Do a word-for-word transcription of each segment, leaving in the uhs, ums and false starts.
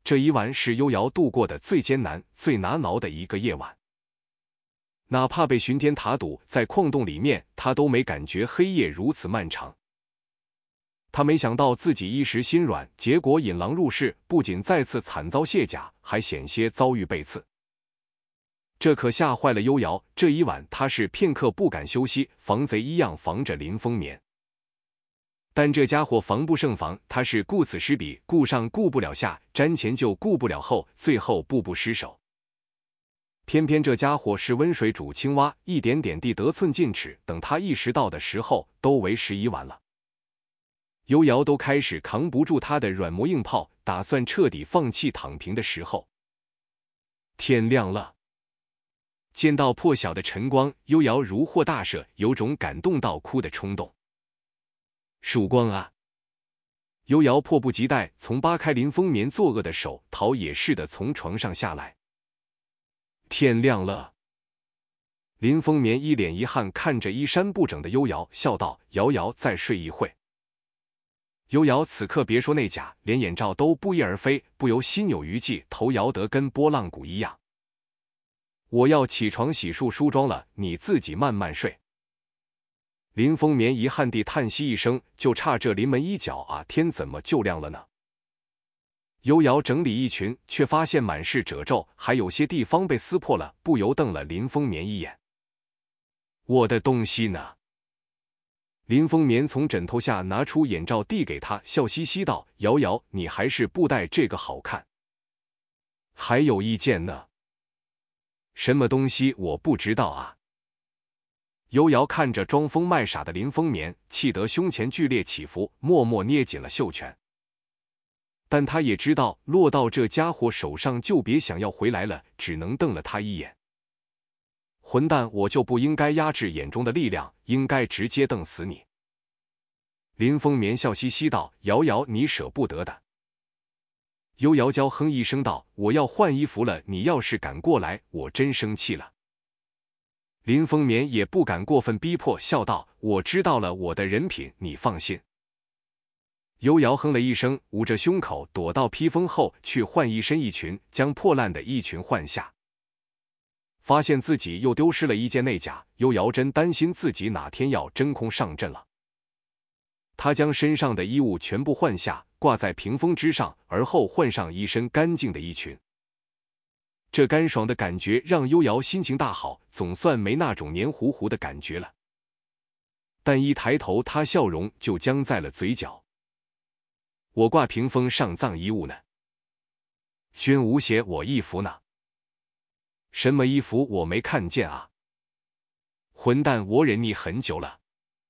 这一晚是幽瑶度过的最艰难、最难熬的一个夜晚。哪怕被巡天塔堵在矿洞里面，他都没感觉黑夜如此漫长。他没想到自己一时心软，结果引狼入室，不仅再次惨遭卸甲，还险些遭遇背刺。这可吓坏了幽瑶，这一晚他是片刻不敢休息，防贼一样防着林风眠。但这家伙防不胜防，他是顾此失彼，顾上顾不了下，瞻前就顾不了后，最后步步失手。偏偏这家伙是温水煮青蛙，一点点地得寸进尺，等他意识到的时候，都为时已晚了。幽瑶都开始扛不住他的软磨硬泡，打算彻底放弃躺平的时候，天亮了。见到破晓的晨光，幽瑶如获大赦，有种感动到哭的冲动。曙光啊！幽瑶迫不及待从扒开林风眠作恶的手，逃也似的从床上下来。天亮了。林风眠一脸遗憾看着衣衫不整的幽瑶，笑道：“瑶瑶，再睡一会。”幽瑶此刻别说内甲，连眼罩都不翼而飞，不由心有余悸，头摇得跟拨浪鼓一样。我要起床洗漱梳妆了，你自己慢慢睡。林风眠遗憾地叹息一声，就差这临门一脚啊，天怎么就亮了呢？幽瑶整理衣裙，却发现满是褶皱，还有些地方被撕破了，不由瞪了林风眠一眼。我的东西呢？林风眠从枕头下拿出眼罩递给他，笑嘻嘻道：“瑶瑶，你还是不戴这个好看。还有一件呢。什么东西我不知道啊。”幽瑶看着装疯卖傻的林风眠，气得胸前剧烈起伏，默默捏紧了袖拳。但他也知道落到这家伙手上就别想要回来了，只能瞪了他一眼。混蛋，我就不应该压制眼中的力量，应该直接瞪死你。林风眠笑嘻嘻道：“瑶瑶，你舍不得的。”幽瑶娇哼一声道：“我要换衣服了，你要是敢过来，我真生气了。”林风眠也不敢过分逼迫，笑道：“我知道了，我的人品，你放心。”幽瑶哼了一声，捂着胸口，躲到披风后去换一身衣裙，将破烂的衣裙换下。发现自己又丢失了一件内甲，幽瑶真担心自己哪天要真空上阵了。她将身上的衣物全部换下，挂在屏风之上，而后换上一身干净的衣裙。这干爽的感觉让幽瑶心情大好，总算没那种黏糊糊的感觉了。但一抬头，她笑容就僵在了嘴角。我挂屏风上脏衣物呢？君无鞋，我衣服呢？什么衣服我没看见啊？混蛋，我忍你很久了。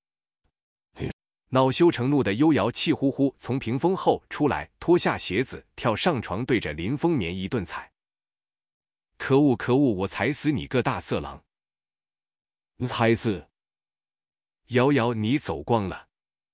恼羞成怒的幽瑶气呼呼从屏风后出来，脱下鞋子，跳上床，对着林风眠一顿踩。可恶可恶，我踩死你个大色狼！踩死！瑶瑶，你走光了！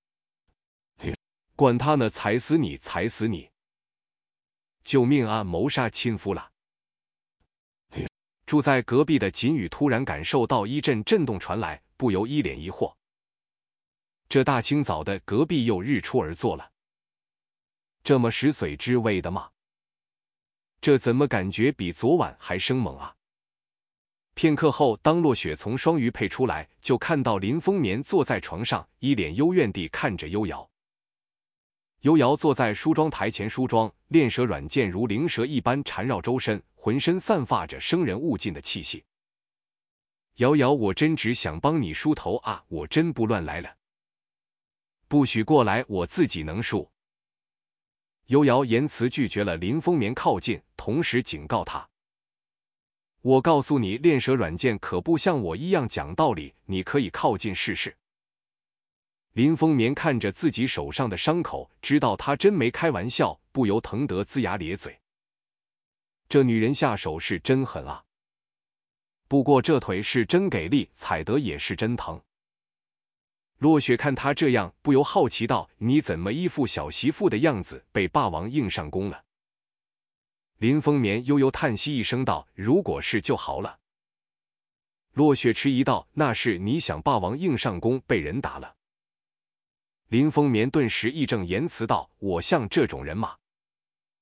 管他呢，踩死你，踩死你！救命啊，谋杀亲夫了！住在隔壁的锦宇突然感受到一阵震动传来，不由一脸疑惑。这大清早的，隔壁又日出而作了，这么食髓知味的吗？这怎么感觉比昨晚还生猛啊？片刻后，当落雪从双鱼配出来，就看到林风眠坐在床上，一脸幽怨地看着幽瑶。幽瑶坐在梳妆台前梳妆，炼蛇软剑如灵蛇一般缠绕周身，浑身散发着生人勿近的气息。瑶瑶，我真只想帮你梳头啊，我真不乱来了。不许过来，我自己能梳。幽瑶言辞拒绝了林风眠靠近，同时警告他：我告诉你，炼蛇软剑可不像我一样讲道理，你可以靠近试试。林风眠看着自己手上的伤口，知道他真没开玩笑，不由疼得龇牙咧嘴。这女人下手是真狠啊！不过这腿是真给力，踩得也是真疼。落雪看他这样，不由好奇道：你怎么一副小媳妇的样子，被霸王硬上弓了？林风眠悠悠叹息一声道：如果是就好了。落雪迟疑道：那是你想霸王硬上弓被人打了。林风眠顿时义正言辞道：我像这种人吗？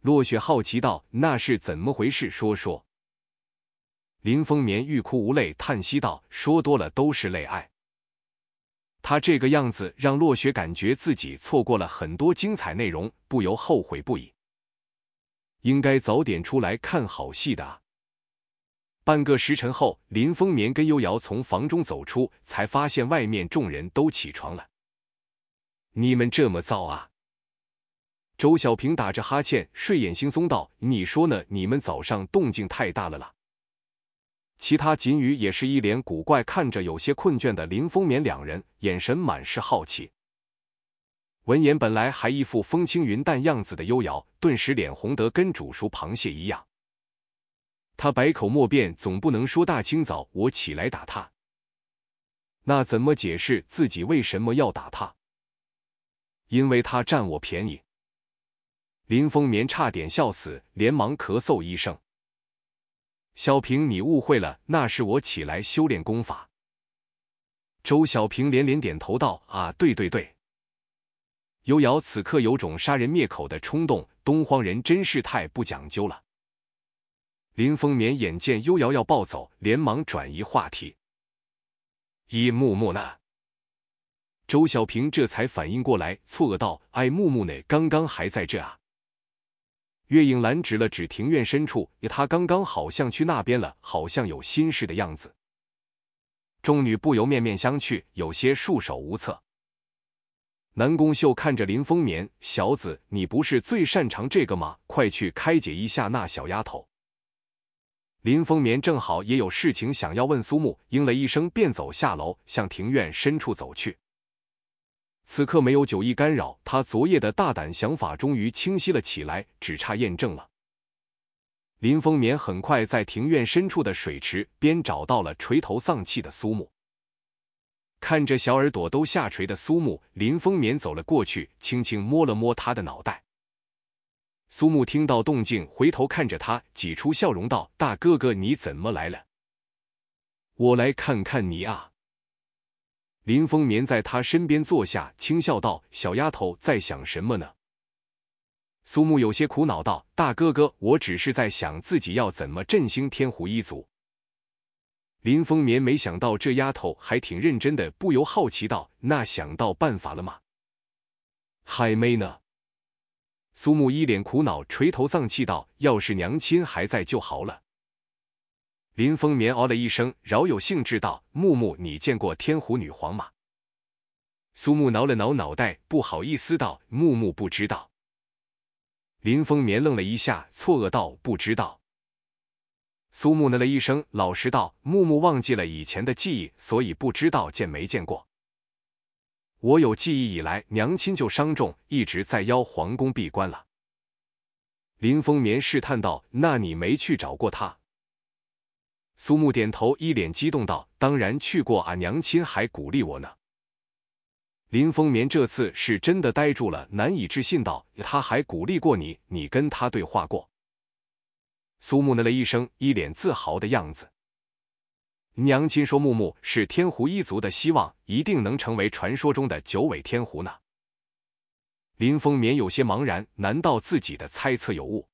落雪好奇道：“那是怎么回事？说说。”林风眠欲哭无泪，叹息道：“说多了都是泪爱。”他这个样子让落雪感觉自己错过了很多精彩内容，不由后悔不已。应该早点出来看好戏的啊！半个时辰后，林风眠跟幽瑶从房中走出，才发现外面众人都起床了。你们这么早啊？周小平打着哈欠，睡眼惺忪道：“你说呢？你们早上动静太大了啦。”其他锦语也是一脸古怪，看着有些困倦的林风眠两人，眼神满是好奇。闻言，本来还一副风轻云淡样子的幽瑶，顿时脸红得跟煮熟螃蟹一样。他百口莫辩，总不能说大清早我起来打他。那怎么解释自己为什么要打他？因为他占我便宜。林风眠差点笑死，连忙咳嗽一声。小平，你误会了，那是我起来修炼功法。周小平连连点头道：“啊，对对对。”幽瑶此刻有种杀人灭口的冲动，东荒人真是太不讲究了。林风眠眼见幽瑶要暴走，连忙转移话题：“一木木呢？”周小平这才反应过来，错愕道：“哎，木木呢？刚刚还在这啊。”岳影兰指了指庭院深处，他刚刚好像去那边了，好像有心事的样子。众女不由面面相觑，有些束手无策。南宫秀看着林风眠：“小子，你不是最擅长这个吗？快去开解一下那小丫头。”林风眠正好也有事情想要问苏木，应了一声便走下楼，向庭院深处走去。此刻没有酒意干扰，他昨夜的大胆想法终于清晰了起来，只差验证了。林风眠很快在庭院深处的水池边找到了垂头丧气的苏木。看着小耳朵都下垂的苏木，林风眠走了过去，轻轻摸了摸他的脑袋。苏木听到动静，回头看着他，挤出笑容道：“大哥哥，你怎么来了？”“我来看看你啊。”林风眠在他身边坐下，轻笑道：“小丫头在想什么呢？”苏木有些苦恼道：“大哥哥，我只是在想自己要怎么振兴天狐一族。”林风眠没想到这丫头还挺认真的，不由好奇道：“那想到办法了吗？”“还没呢。”苏木一脸苦恼，垂头丧气道：“要是娘亲还在就好了。”林风眠哦了一声，饶有兴致道：“木木，你见过天狐女皇吗？”苏木挠了挠脑袋，不好意思道：“木木不知道。”林风眠愣了一下，错愕道：“不知道。”苏木呢了一声，老实道：“木木忘记了以前的记忆，所以不知道见没见过。我有记忆以来，娘亲就伤重，一直在邀皇宫闭关了。”林风眠试探道：“那你没去找过她？”苏木点头，一脸激动道：“当然去过啊，娘亲还鼓励我呢。”林风眠这次是真的呆住了，难以置信道：“他还鼓励过你？你跟他对话过？”苏木呢了一声，一脸自豪的样子：“娘亲说木木是天狐一族的希望，一定能成为传说中的九尾天狐呢。”林风眠有些茫然，难道自己的猜测有误？